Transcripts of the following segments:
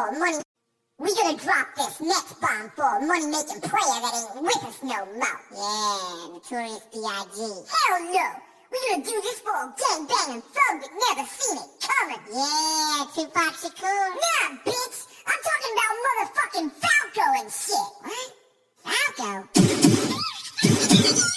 for money. We gonna drop this next bomb for money-making player that ain't with us no more. Yeah, Notorious B.I.G. Hell no! We gonna do this for a gang-banging thug that never seen it coming. Yeah, Tupac Shakur. Nah, bitch! I'm talking about motherfucking Falco and shit. What? Falco?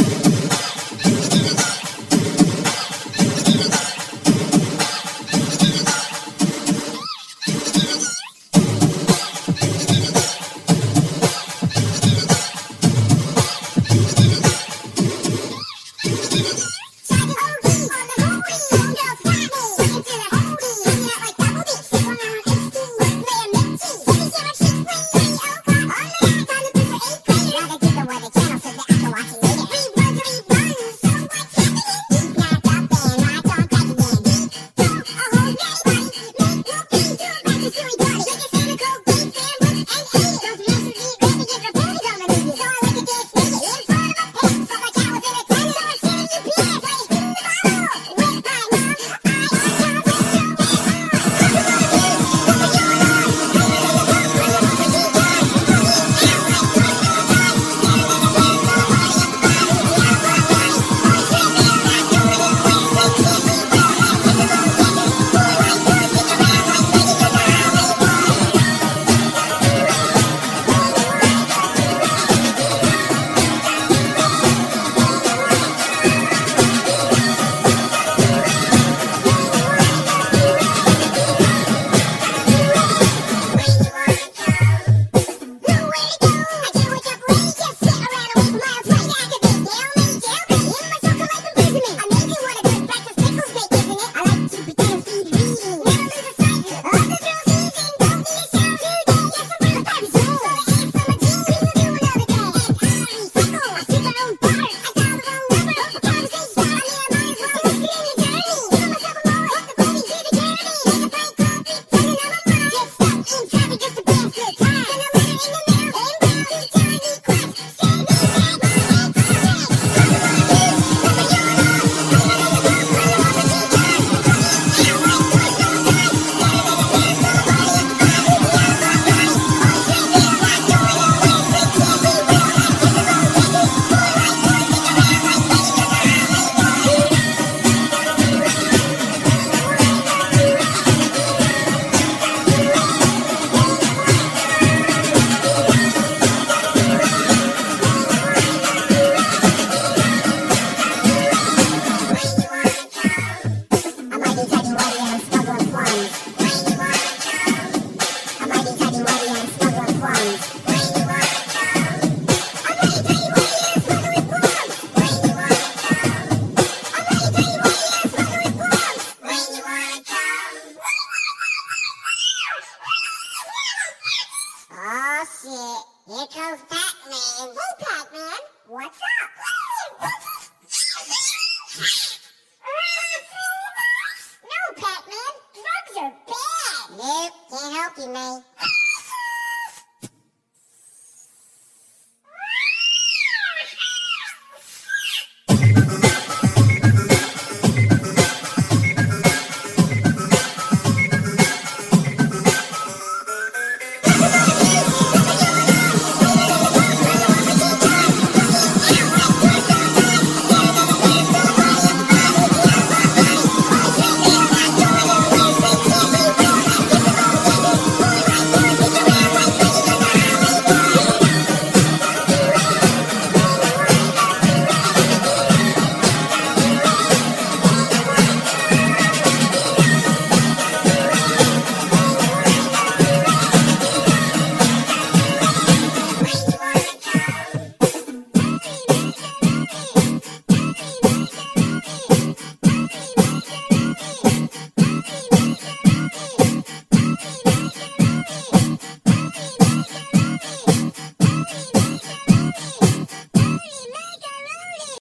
Oh shit, here comes Pac-Man. Hey Pac-Man, what's up? No Pac-Man, drugs are bad. Nope, can't help you, man.